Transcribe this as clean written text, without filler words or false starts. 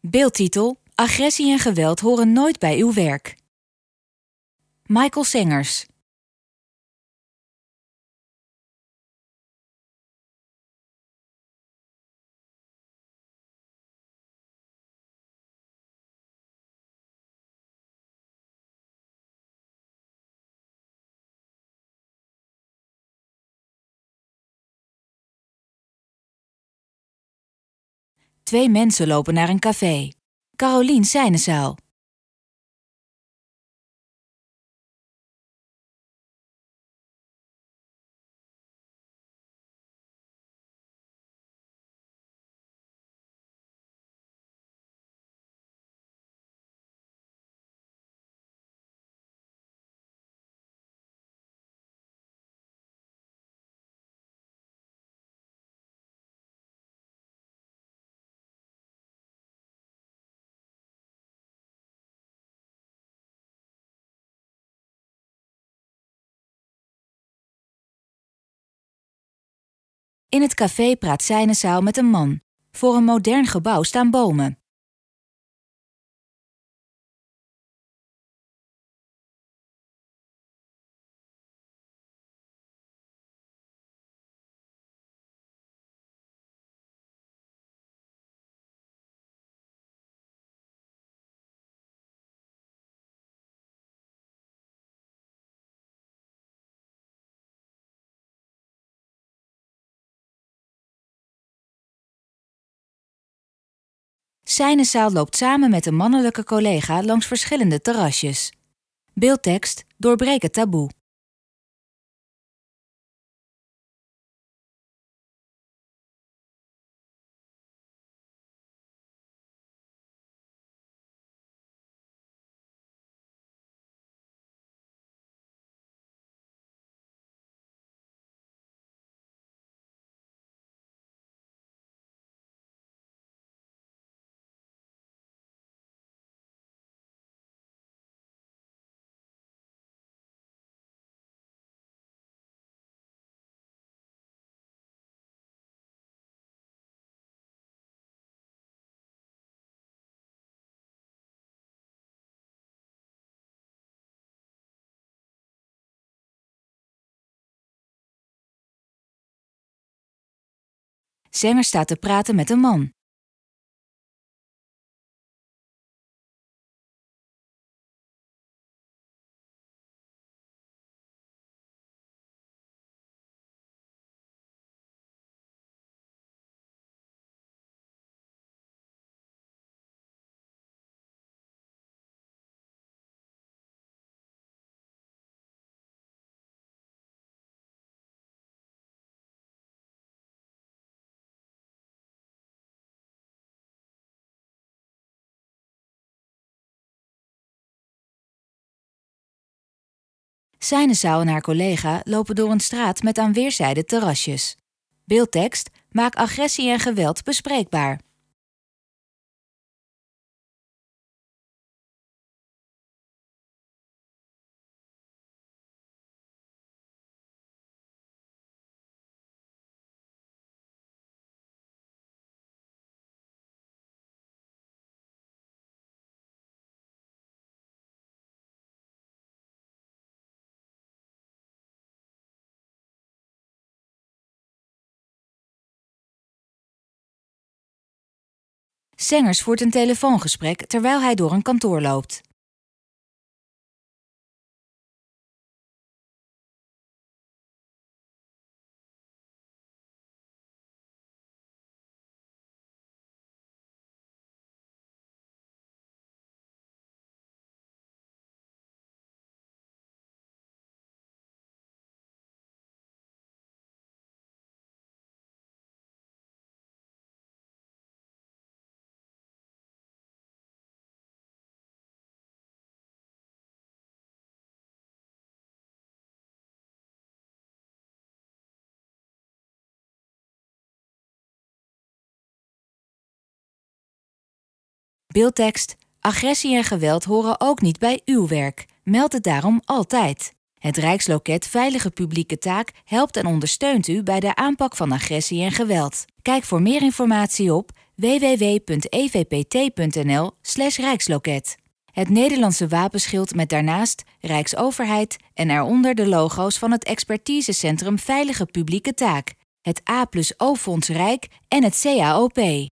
Beeldtitel: Agressie en geweld horen nooit bij uw werk. Michael Sengers. Twee mensen lopen naar een café. Carolien Seinesaal. In het café praat Seinesaal met een man. Voor een modern gebouw staan bomen. Seinesaal loopt samen met een mannelijke collega langs verschillende terrasjes. Beeldtekst: Doorbreek het taboe. Sengers staat te praten met een man. Seinesaal en haar collega lopen door een straat met aan weerszijden terrasjes. Beeldtekst: Maak agressie en geweld bespreekbaar. Sengers voert een telefoongesprek terwijl hij door een kantoor loopt. Beeldtekst: Agressie en geweld horen ook niet bij uw werk. Meld het daarom altijd. Het Rijksloket Veilige Publieke Taak helpt en ondersteunt u bij de aanpak van agressie en geweld. Kijk voor meer informatie op www.evpt.nl/Rijksloket. Het Nederlandse wapenschild met daarnaast Rijksoverheid en eronder de logo's van het expertisecentrum Veilige Publieke Taak, het A+O Fonds Rijk en het CAOP.